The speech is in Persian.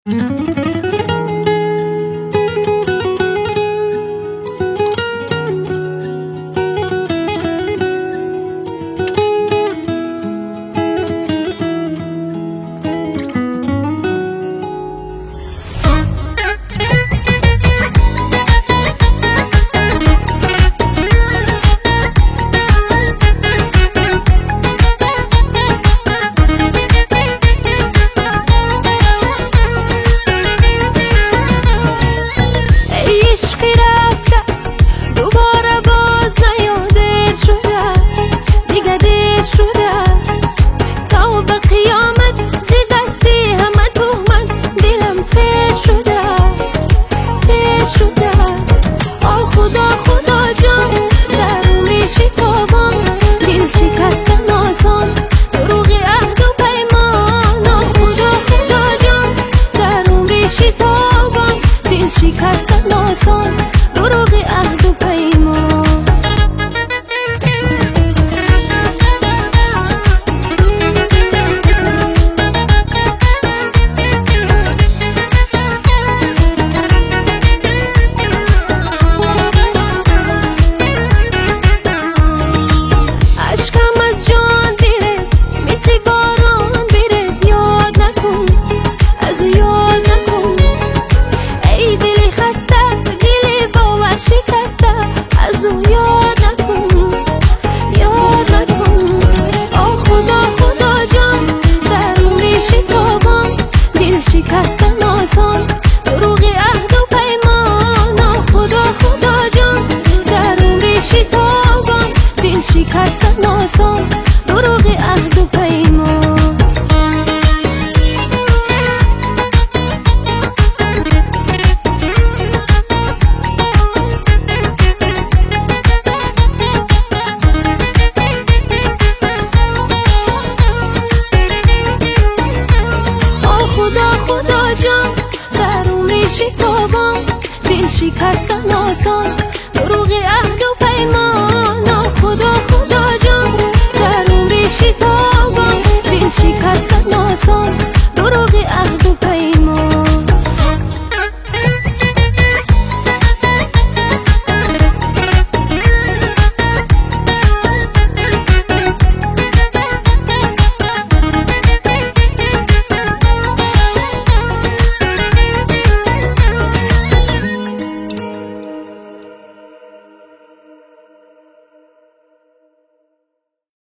شکستن آسان دروغ عهد و پیمان. اشکم از جان بیرز مثل باران بیرز، یاد نکن از یاد نکن ای دلی خسته دلی باور شکسته، از او یاد نکن یاد نکن. آه خدا خدا جان در عمر شتابان دل شکستن آسان دروغ عهد و پیمان. آه خدا خدا جان در عمر شتابان دل شکستن